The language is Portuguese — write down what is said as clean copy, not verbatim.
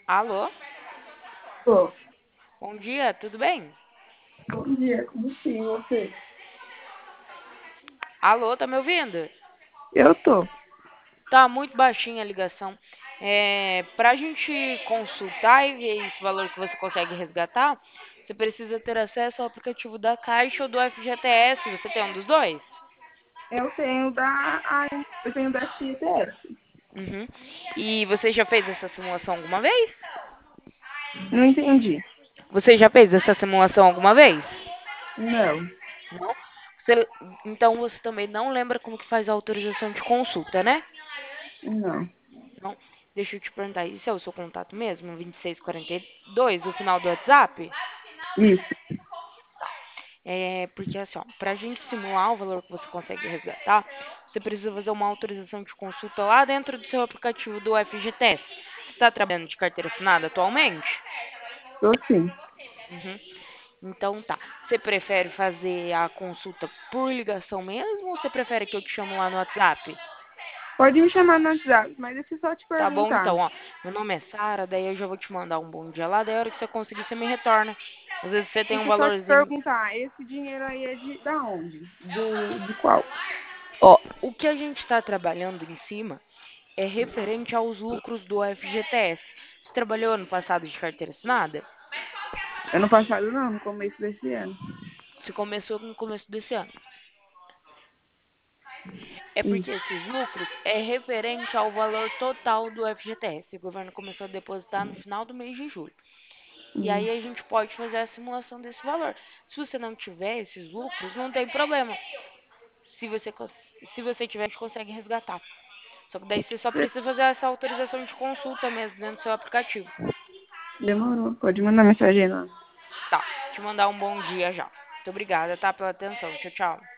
Alô? Tô. Bom dia, tudo bem? Bom dia, como sim, você? Alô, tá me ouvindo? Eu tô. Tá muito baixinha a ligação. Pra gente consultar e ver esse valor que você consegue resgatar, você precisa ter acesso ao aplicativo da Caixa ou do FGTS. Você tem um dos dois? Eu tenho da FGTS. Uhum. E você já fez essa simulação alguma vez? Não entendi. Você já fez essa simulação alguma vez? Não, Não? Você- então você também não lembra como que faz a autorização de consulta, né? não. Não. Deixa eu te perguntar, esse é o seu contato mesmo? 2642, o final do WhatsApp? Isso. Porque assim, ó, pra gente simular o valor que você consegue resgatar, você precisa fazer uma autorização de consulta lá dentro do seu aplicativo do FGTS. Você está trabalhando de carteira assinada atualmente? Tô sim. Uhum. Então tá. Você prefere fazer a consulta por ligação mesmo ou você prefere que eu te chamo lá no WhatsApp? Pode me chamar no WhatsApp, mas deixa eu só te Tá bom, perguntar. então, ó. Meu nome é Sara, daí eu já vou te mandar um bom dia lá, daí a hora que você conseguir, você me retorna. Às vezes você tem um Deixa eu só te valorzinho. perguntar, esse dinheiro aí é da onde? De qual? Ó, o que a gente está trabalhando em cima é referente aos lucros do FGTS. Você trabalhou ano passado de carteira assinada? Ano passado não, no começo desse ano. Você começou no começo desse ano. É porque Isso. esses lucros é referente ao valor total do FGTS. O governo começou a depositar no final do mês de julho. E Hum. aí a gente pode fazer a simulação desse valor. Se você não tiver esses lucros, não tem problema. Se você, se você tiver, a gente consegue resgatar. Só que daí você só precisa fazer essa autorização de consulta mesmo dentro do seu aplicativo. Demorou. Pode mandar mensagem lá. Tá, te mandar um bom dia já. Muito obrigada, tá, pela atenção. Tchau, tchau.